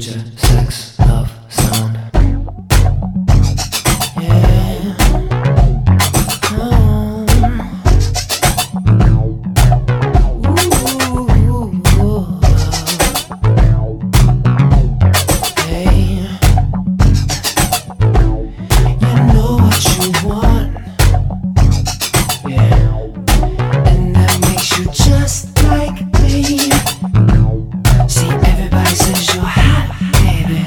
Future, sex, love, sound. Yeah. Hey. You know what you want. Yeah. And that makes you just like me. See, everybody says you're hot, baby.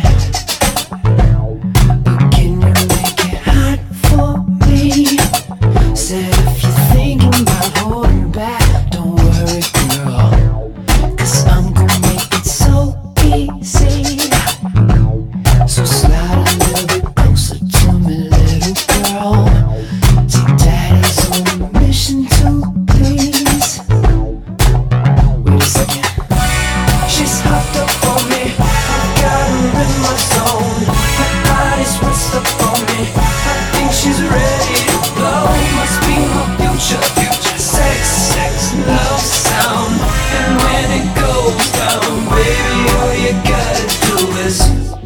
But can you make it hot for me? Said if you're thinking about holding back, don't worry, girl, 'cause I'm gonna make it so easy. So slide a little bit closer to me, little girl. See, daddy's on a mission to please. Wait a second. She's hopped up on me, I got her in my zone. Her body's pressed up on me, I think she's ready to blow. Must be my future, sex, love, sound. And when it goes down, baby, all you gotta do is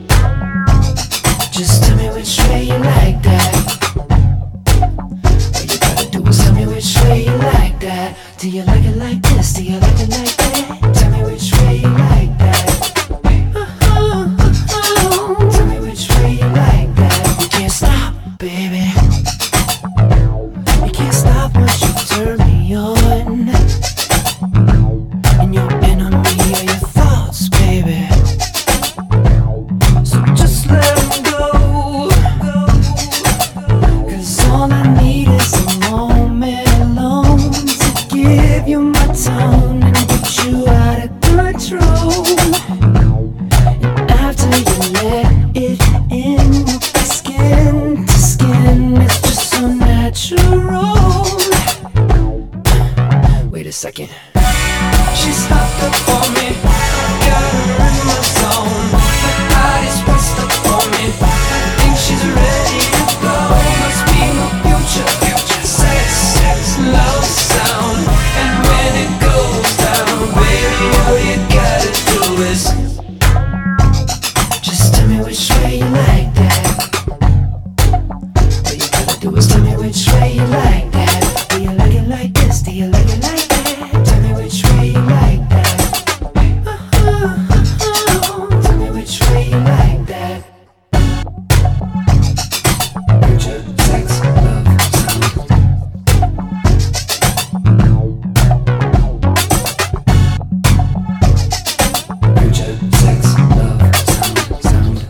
just tell me which way you like that. All you gotta do is tell me which way you like that. Do you like it like this? Do you like it like that? Tell me which way you like that. Tell me which way you like that. You can't stop, baby. You can't stop once you turn me on. And your enemy are your thoughts, baby. So just let them go. 'Cause all I need is a moment alone to give you my tone and get you out of control. And after you let it in, we'll be skin to skin. It's just so natural. Wait a second. She's hopped up on me, I got her in my zone. Her body's pressed up on me, I think she's ready to go. Must be my future, sex, love, sound. And when it goes down, baby, all you gotta do is just tell me which way you like that. All you gotta do is tell me which way you like that. Do you like it like this? Do you like it like that? Tell me which way you like that. Tell me which way you like that. Future, sex, love, sound. Future, sex, love, sound.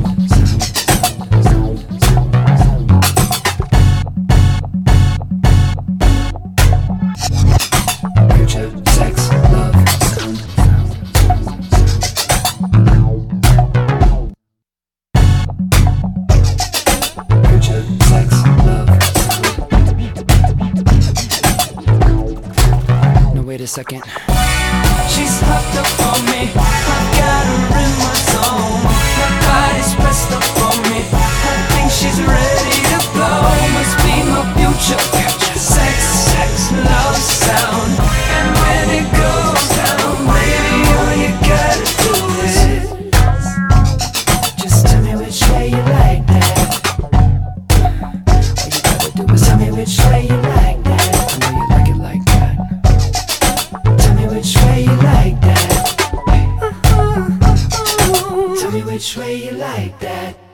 Future, sex, love, sound. Future, sex, love, sound. No, wait a second. She's hopped up on me, I got her in my zone. Her body's pressed up on me, I think she's ready to blow. Must be my future, sex, love, sound. And when it goes down, baby, all you gotta do is just tell me which way you like that. All you gotta do is tell me which way you like that. I know you like it like that. Tell me which way you like that. Tell me which way you like that.